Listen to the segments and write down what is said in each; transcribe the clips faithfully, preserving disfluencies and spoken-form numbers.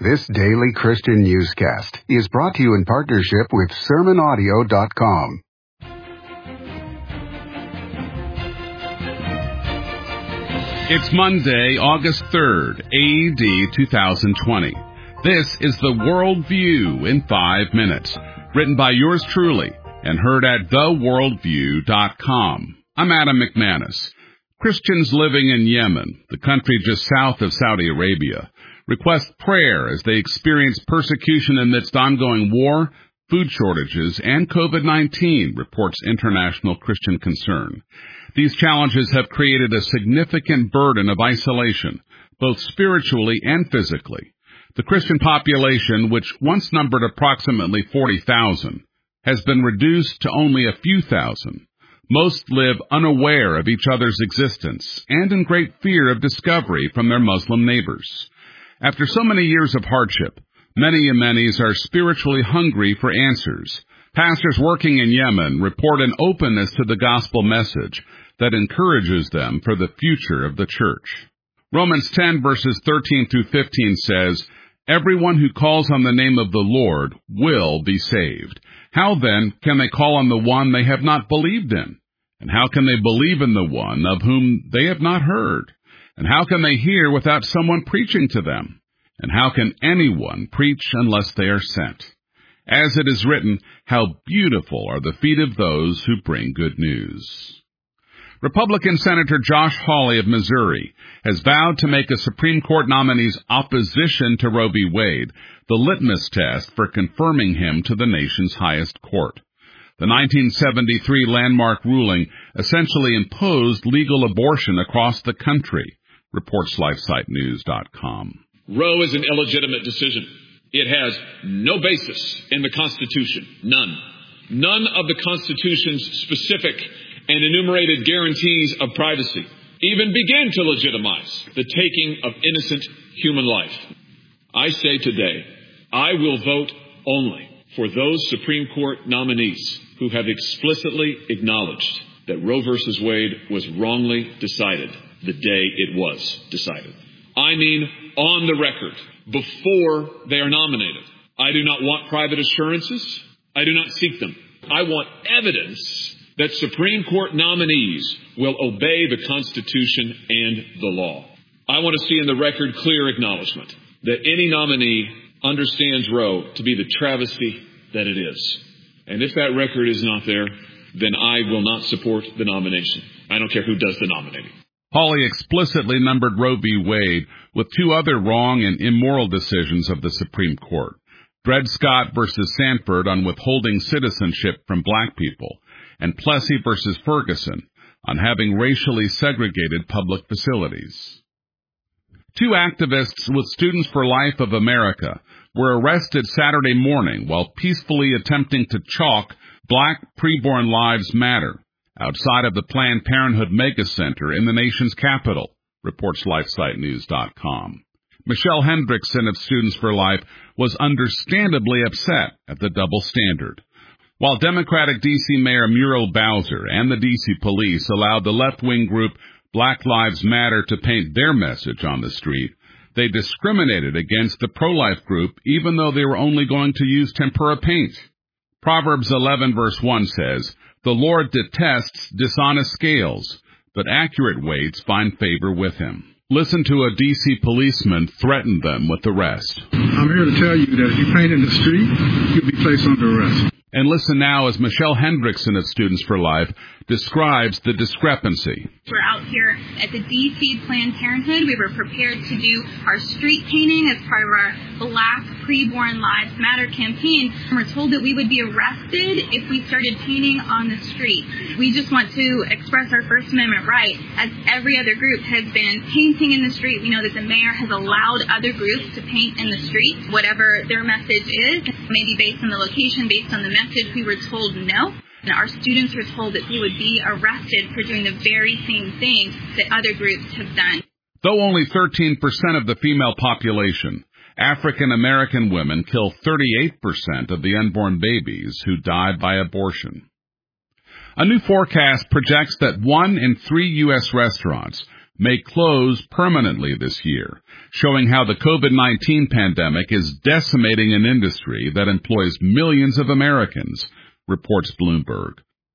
This daily Christian newscast is brought to you in partnership with sermon audio dot com. It's Monday, August third, A D two thousand twenty. This is the World View in five minutes, written by yours truly and heard at the world view dot com. I'm Adam McManus. Christians living in Yemen, the country just south of Saudi Arabia, request prayer as they experience persecution amidst ongoing war, food shortages, and COVID nineteen, reports International Christian Concern. These challenges have created a significant burden of isolation, both spiritually and physically. The Christian population, which once numbered approximately forty thousand, has been reduced to only a few thousand. Most live unaware of each other's existence and in great fear of discovery from their Muslim neighbors. After so many years of hardship, many Yemenis are spiritually hungry for answers. Pastors working in Yemen report an openness to the gospel message that encourages them for the future of the church. Romans ten verses thirteen through fifteen says, "Everyone who calls on the name of the Lord will be saved. How then can they call on the one they have not believed in? And how can they believe in the one of whom they have not heard? And how can they hear without someone preaching to them? And how can anyone preach unless they are sent? As it is written, how beautiful are the feet of those who bring good news." Republican Senator Josh Hawley of Missouri has vowed to make a Supreme Court nominee's opposition to Roe v. Wade the litmus test for confirming him to the nation's highest court. The nineteen seventy-three landmark ruling essentially imposed legal abortion across the country, reports LifeSite News dot com. Roe is an illegitimate decision. It has no basis in the Constitution. None. None of the Constitution's specific and enumerated guarantees of privacy even begin to legitimize the taking of innocent human life. I say today, I will vote only for those Supreme Court nominees who have explicitly acknowledged that Roe versus Wade was wrongly decided the day it was decided. I mean, on the record, before they are nominated. I do not want private assurances. I do not seek them. I want evidence that Supreme Court nominees will obey the Constitution and the law. I want to see in the record clear acknowledgement that any nominee understands Roe to be the travesty that it is. And if that record is not there, then I will not support the nomination. I don't care who does the nominating. Hawley explicitly numbered Roe v. Wade with two other wrong and immoral decisions of the Supreme Court. Dred Scott versus Sanford on withholding citizenship from black people, and Plessy versus Ferguson on having racially segregated public facilities. Two activists with Students for Life of America were arrested Saturday morning while peacefully attempting to chalk Black Preborn Lives Matter outside of the Planned Parenthood Mega Center in the nation's capital, reports LifeSite News dot com. Michelle Hendrickson of Students for Life was understandably upset at the double standard. While Democratic D C Mayor Muriel Bowser and the D C police allowed the left-wing group Black Lives Matter to paint their message on the street, they discriminated against the pro-life group even though they were only going to use tempera paint. Proverbs eleven verse one says, "The Lord detests dishonest scales, but accurate weights find favor with him." Listen to a D C policeman threaten them with arrest. "I'm here to tell you that if you paint in the street, you'll be placed under arrest." And listen now as Michelle Hendrickson of Students for Life describes the discrepancy. We're out here at the D C Planned Parenthood. We were prepared to do our street painting as part of our Black Preborn Lives Matter campaign. We're told that we would be arrested if we started painting on the street. We just want to express our First Amendment right. As every other group has been painting in the street, we know that the mayor has allowed other groups to paint in the street, whatever their message is, maybe based on the location, based on the message. We were told no. And our students were told that they would be arrested for doing the very same thing that other groups have done. Though only thirteen percent of the female population, African American women kill thirty-eight percent of the unborn babies who died by abortion. A new forecast projects that one in three U S restaurants may close permanently this year, showing how the COVID nineteen pandemic is decimating an industry that employs millions of Americans, reports Bloomberg.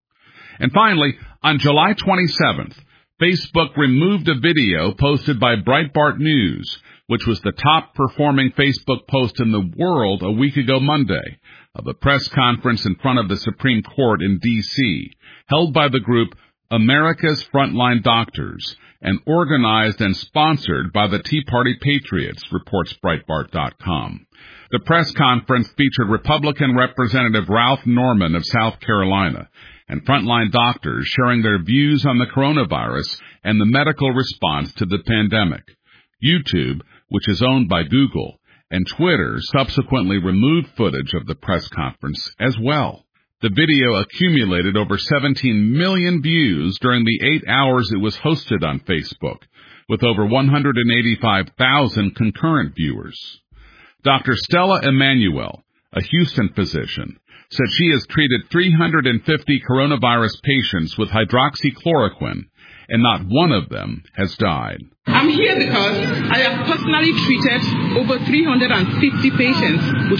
And finally, on July twenty-seventh, Facebook removed a video posted by Breitbart News, which was the top-performing Facebook post in the world a week ago Monday, of a press conference in front of the Supreme Court in D C, held by the group America's Frontline Doctors, and organized and sponsored by the Tea Party Patriots, reports Breitbart dot com. The press conference featured Republican Representative Ralph Norman of South Carolina and frontline doctors sharing their views on the coronavirus and the medical response to the pandemic. YouTube, which is owned by Google, and Twitter subsequently removed footage of the press conference as well. The video accumulated over seventeen million views during the eight hours it was hosted on Facebook, with over one hundred eighty-five thousand concurrent viewers. Doctor Stella Emanuel, a Houston physician, said she has treated three hundred fifty coronavirus patients with hydroxychloroquine, and not one of them has died. I'm here because I have personally treated over three hundred fifty patients with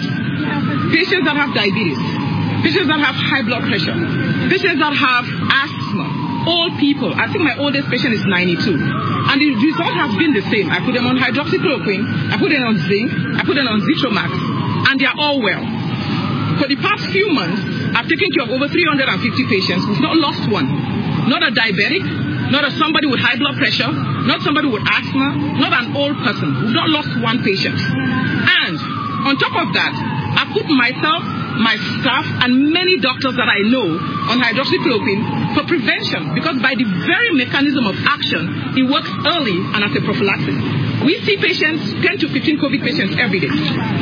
COVID. Patients that have diabetes, patients that have high blood pressure, patients that have asthma. All people. I think my oldest patient is ninety-two. And the result has been the same. I put them on hydroxychloroquine, I put them on zinc, I put them on Zithromax, and they are all well. For the past few months, I've taken care of over three hundred fifty patients. We've not lost one. Not a diabetic, not a somebody with high blood pressure, not somebody with asthma, not an old person. We've not lost one patient. And on top of that, I put myself, my staff, and many doctors that I know on hydroxychloroquine for prevention, because by the very mechanism of action, it works early and as a prophylaxis. We see patients, ten to fifteen COVID patients every day.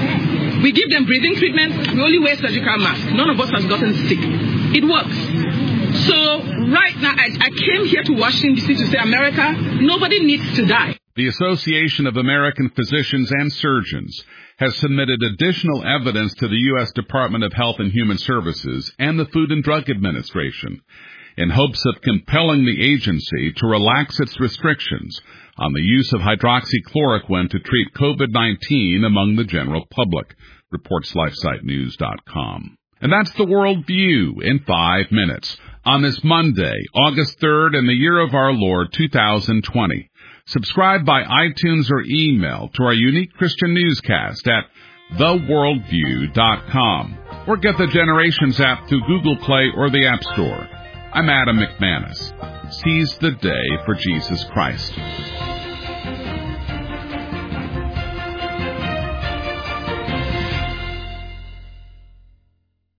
We give them breathing treatment. We only wear surgical masks. None of us has gotten sick. It works. So right now, I, I came here to Washington, D C to say, America, nobody needs to die. The Association of American Physicians and Surgeons has submitted additional evidence to the U S Department of Health and Human Services and the Food and Drug Administration in hopes of compelling the agency to relax its restrictions on the use of hydroxychloroquine to treat COVID nineteen among the general public, reports LifeSite News dot com. And that's the World View in five minutes on this Monday, August third, in the year of our Lord, two thousand twenty. Subscribe by iTunes or email to our unique Christian newscast at the worldview dot com, or get the Generations app through Google Play or the App Store. I'm Adam McManus. Seize the day for Jesus Christ.